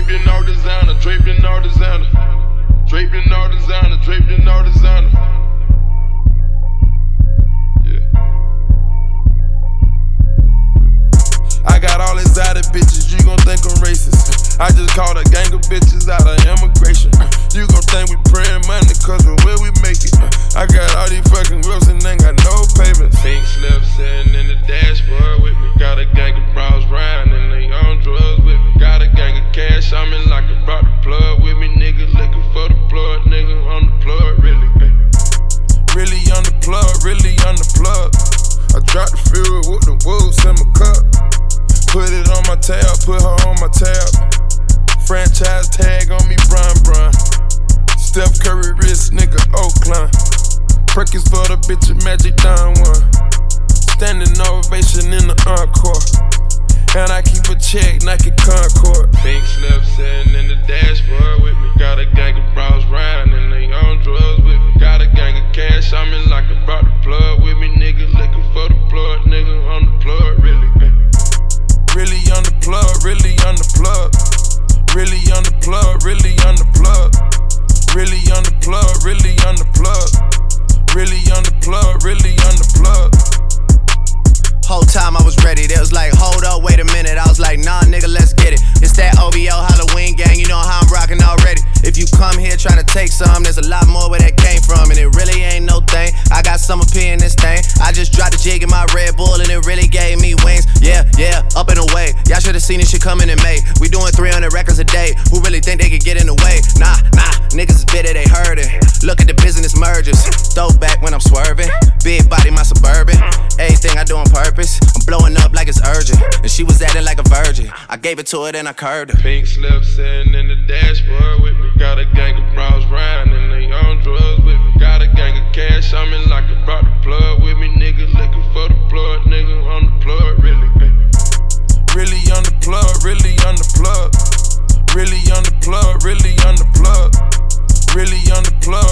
Draped in all designer, draped in all designer. Draped in all designer, draped in all designer. Yeah. I got all exotic bitches, you gon' think I'm racist. I just called a gang of bitches out of immigration. You gon' think we praying money cause of where we make it. I got all these fucking whips and ain't got no payments. Pink slip sitting in the dashboard with me. Got a gang of bros riding and they on drugs with me. Got a gang of cash on me like I brought the plug with me. Nigga looking for the plug, nigga on the plug, really. Really on the plug, really on the plug. I dropped the fuel with the wolves in my cup. Put it on my tab, put her on my tab. Franchise tag on me, Bron. Steph Curry wrist, nigga, Oakland. Perkins for the bitch, Magic Don one. Standing ovation in the encore. And I keep a check, Nike Concord. Pink slip sitting in the dashboard with me. Got a gang of bros riding and they on drugs with me. Got a gang of cash on me like I brought the plug with me. Nigga looking for the plug, nigga on the plug, really. Really on the plug, really on the plug. Really on the plug, really on the plug. Really on the plug, really on the plug. Really on the plug, really on the plug. Whole time I was ready, they was like, hold up, wait a minute. I was like, nah, nigga, let's get it. It's that OVO Halloween gang, you know how I'm rocking already. If you come here trying to take some, there's a lot more where that came from. And it really ain't no thing, I got some P in this thing. I just dropped a jig in my Red Bull and it really gave me wings. Yeah, up and away. Y'all should've seen this shit coming in May. We doing 300 records a day. Who really think they could get in the way? Nah, niggas is bitter, they heard it. Look at the business mergers. Throwback when I'm swerving. Big body, my Suburban. Everything I do on purpose. I'm blowing up like it's urgent. And she was acting like a virgin. I gave it to her, then I curved her. Pink slip sitting in the dashboard with me. Got a gang of bros riding and they on drugs with me. Got a gang of cash on me like I brought the plug with me. Nigga looking for the plug, nigga on the plug, really. Really on the plug, really on the plug. Really on the plug, really on the plug. Really on the plug.